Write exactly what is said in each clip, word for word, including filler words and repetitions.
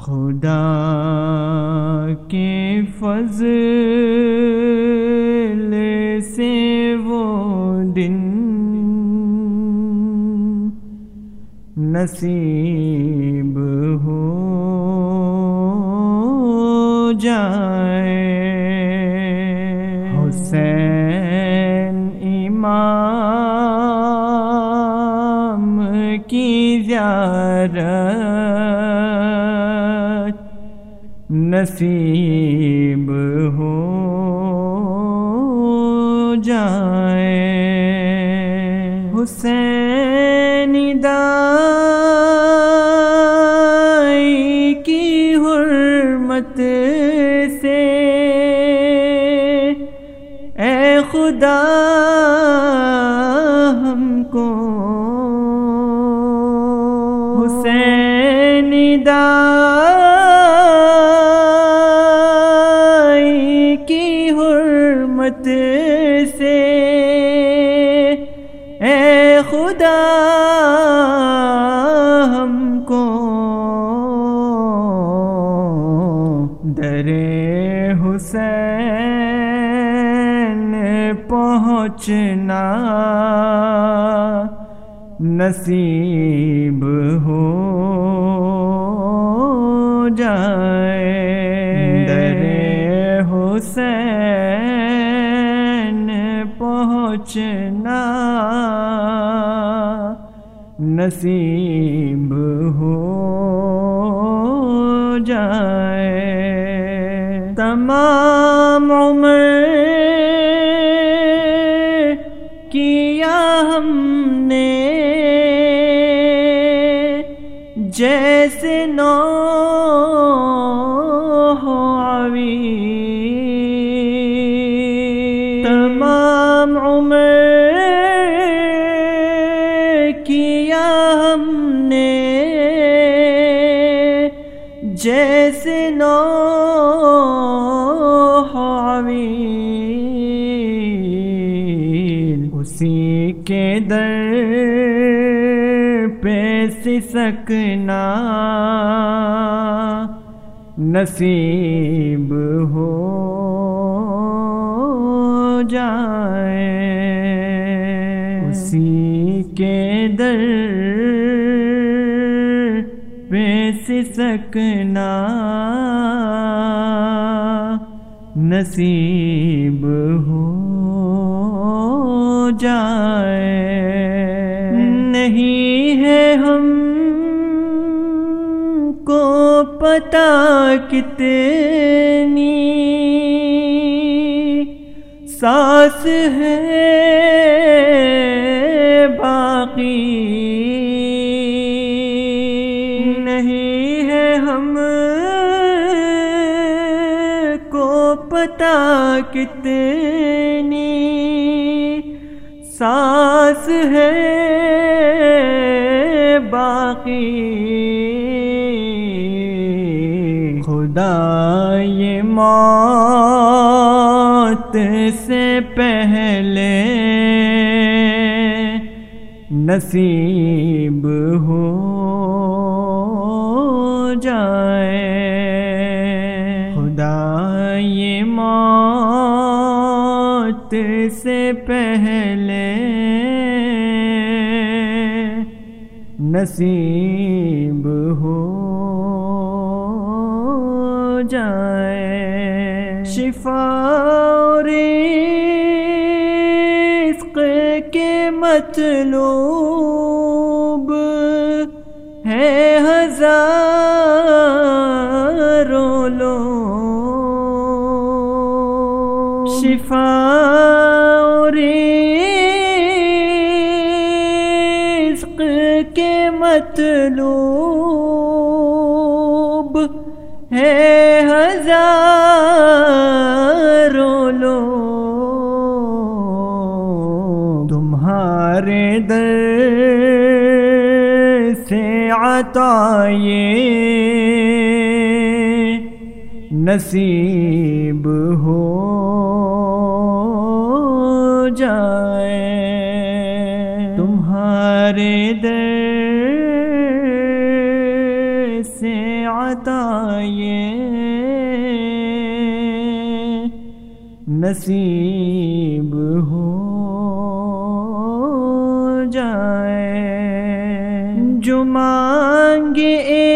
خدا کے فضل سے وہ دن نصیب ہو جائے۔ حسین امام کی زیارت نصیب ہو جائے۔ حسین دائی کی حرمت سے اے خدا ہم کو، حسین دائی کی حرمت سے اے خدا ہم کو در حسین پہنچنا نصیب ہو جائے۔ در حسین پہنچنا نصیب ہو جائے۔ تمام عمر کیا ہم نے جیسے نوح عوی، تمام عمر کیا ہم نے جیسے نوح عوی، اسی کے در پہ سسکنا نصیب ہو جائے۔ اسی کے در پہ سسکنا نصیب ہو جائے۔ نہیں ہے ہم کو پتہ کتنی سانس ہے باقی، نہیں ہے ہم کو پتہ کتنی سانس ہے باقی۔ خدا یہ موت سے پہلے نصیب ہو جائے۔ خدا یہ موت سے پہلے نصیب ہو جائے۔ شفا اور رزق کے مطلوب ہے ہزاروں لوگ، شفا اور رزق کے مطلوب ہے ہزاروں لوگ، تمہارے در سے عطا یہ نصیب ہو جائے۔ تمہارے در سے عطا یہ نصیب ہو جائے، جو مانگے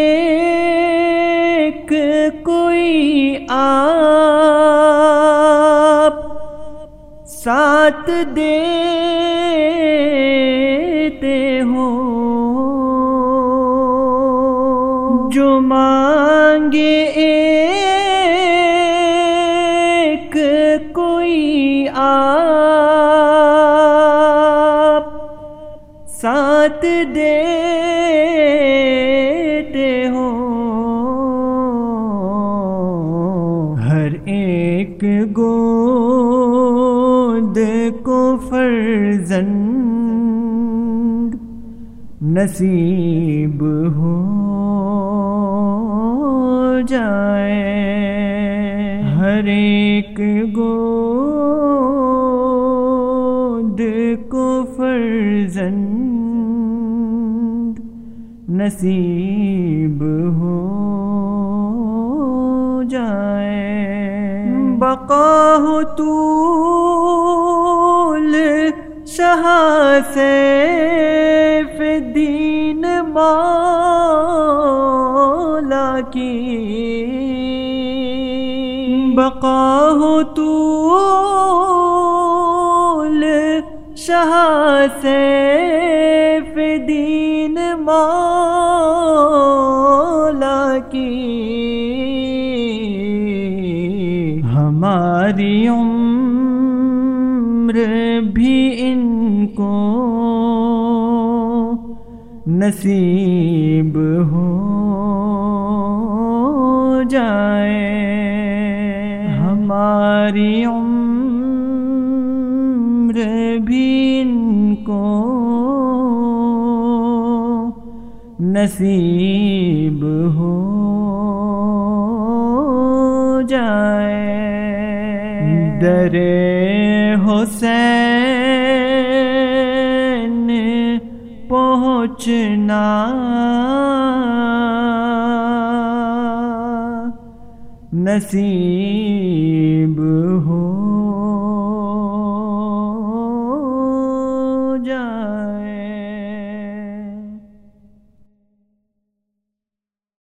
ایک کوئی آپ ساتھ دیتے ہو، جو مانگے ایک کوئی آپ ساتھ دیتے ہو، ہر ایک گود کو فرزند نصیب ہو جائے، ہر ایک گود کو فرزند نصیب ہو جائے، بقا ہو طول شاہ سیف دین مولا کی، بقا ہو طول شاہ سیف دین مولا کی، ہماری عمر بھی ان کو نصیب ہو جائے، ہماری عمر بھی ان کو نصیب ہو جائے، در حسین پہنچنا نصیب ہو